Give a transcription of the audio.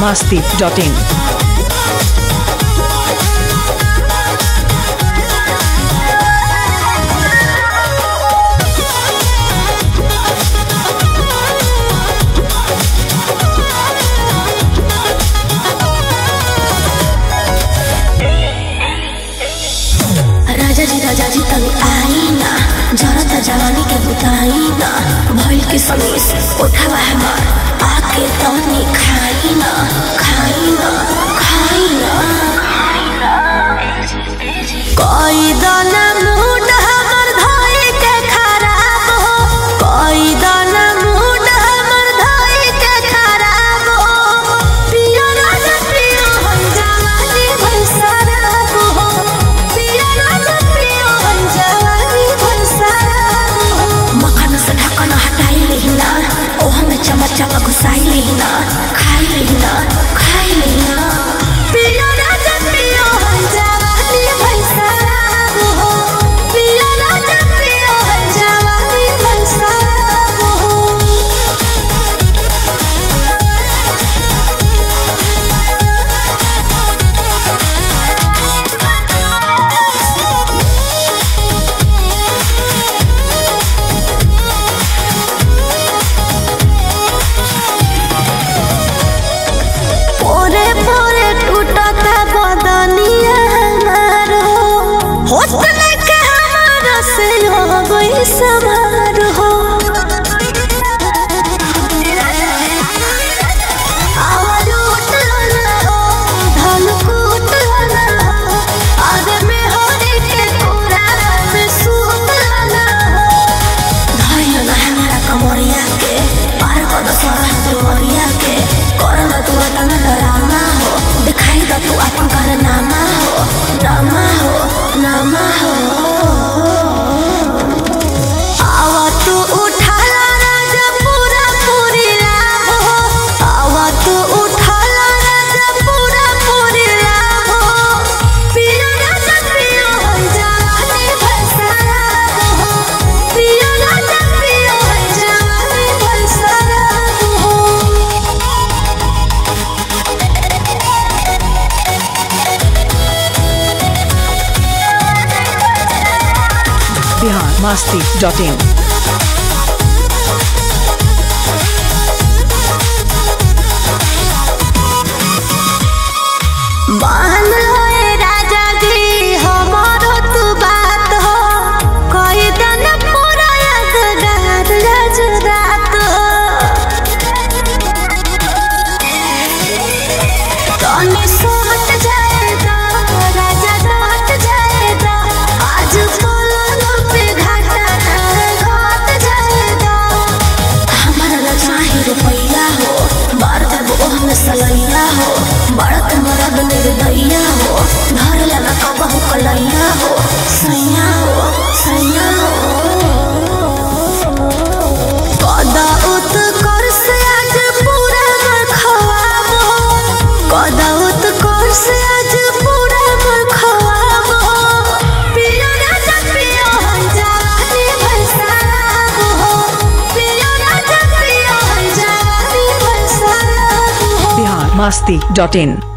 biharmasti.in. राजा जी तनी आई ना, जरता जवानी के बुताई ना, भइल के समीस उठावा हमार आके तनी खाई ना, खाई ना, खाई ना। कोई दाना मूड हमर धाई के खराब हो, कोई दाना मूड हमर धाई के खराब हो। पिया राजा पिया हम जवानी भई शराब हो, पिया राजा पिया हम जवानी भई शराब हो। मखन से ढक्कन हटाई लेना, ओ हमें चमचा में घुसाई लेना, खाई लेना, खाई लेना। पिया राजा पिया हम जवानी भई शराब हो, पिया राजा पिया हम जवानी भई शराब हो। पोरे पोरे टूटता बदनिया हमार हो, होश लेके हमारा से हो गई समार हो। आवाज उठला हो, धन कूटला हो, आगे में होने के पूरा में सूतला हो। धैर्य ना हमारा कमरिया के, पार कर दो सारा दुनिया के, करना तू अतना डराना हो, दिखाई दो तू अपन कारनामा हो, नामा हो, नामा हो। आवा तू उठाला राजा पूरा पूरी लाभ हो, आवा तू उठाला राजा पूरा पूरी लाभ हो। पिया राजा पिया हम जवानी भई शराब हो, पिया राजा पिया हम जवानी भई शराब हो। biharmasti.in. मान लो ए राजा जी हमारो तू बात हो, कोई दिन पूरा यादगार राज रात हो। तनी सोहट जाएगा राजा लौट जाएगा, आज पलंग पे घाटा घाट जाएगा। हमारा ना चाहे रुपया हो, बार देव ओ हमें सलैया हो, बड़क मरद निर्दया हो, धर लेना कबहू कलैया हो, सैया हो, सैया हो। कदा उत्कर से आज पूरा मन खवाब हो, कदा उत्कर से आज पूरा मन खवाब हो। पिया राजा पिया हम जवानी भई शराब हो, पिया राजा पिया हम जवानी भई शराब हो। biharmasti.in.